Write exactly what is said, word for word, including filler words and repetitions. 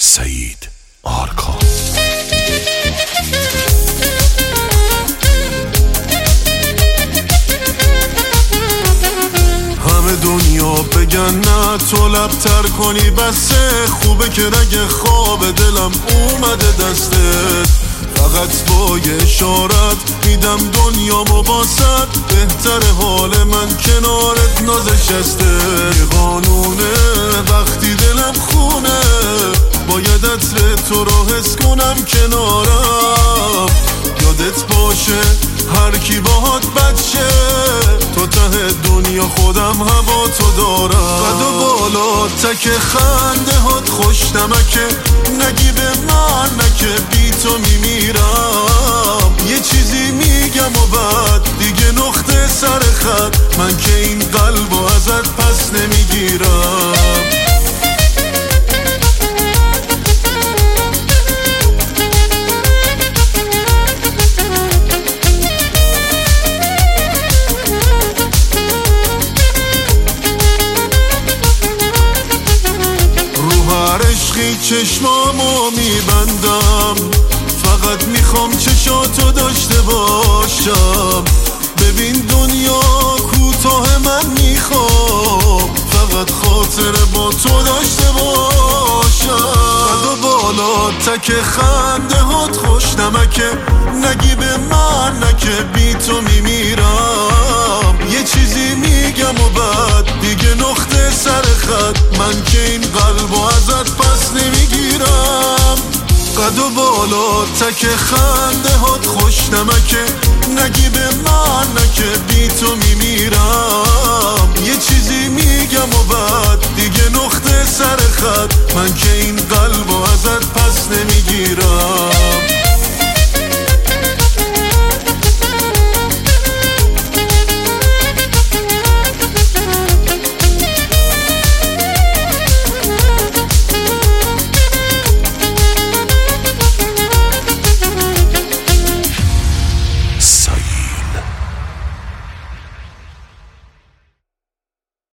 سعید آرکان. همه دنیا بگن نه تو لبتر کنی بسه، خوبه که رگ خواب دلم اومده دستت، فقط با یه اشارت میدم دنیا مباست، بهتر حال من کنارت نازشسته. قانونه وقتی دلم خونه باید عطر تو رو حس کنم کنارم، یادت باشه هر کی باهات بچه تو ته دنیا خودم هوا تو دارم. قد و بالا تک خنده هات خوش نمکه، نگی به من نکه بی تو میمیرم. یه چیزی میگم و بعد دیگه نقطه سر خط، من که این قلبو ازت پس نمیگیرم. عشقی چشمامو میبندم، فقط میخوام چشاتو داشته باشم. ببین دنیا کوتاه من میخوام فقط خاطر با تو داشته باشم. قد و بالا تک خنده هات خوش نمکه، نگی به من نکه بی تو میمیرم. یه چیزی میگم و بعد دیگه نقطه سر خط، من که این قلبو ازت پس نمیگیرم. قد و بالا تک خنده هات خوش نمکه، نگی به من نکه بی تو میمیرم. یه چیزی میگم و بعد دیگه نقطه سر خط، من که این قلبو ازت پس نمیگیرم.